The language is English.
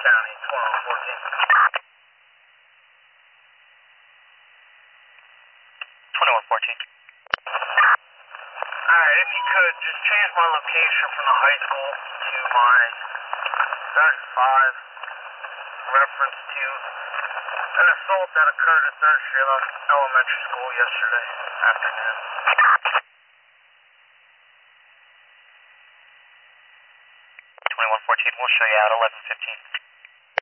County, 2114. 2114. Alright, if you could, just change my location from the high school to my 35, reference to an assault that occurred at 3rd Street Elementary School yesterday afternoon. 2114, we'll show you out 1115.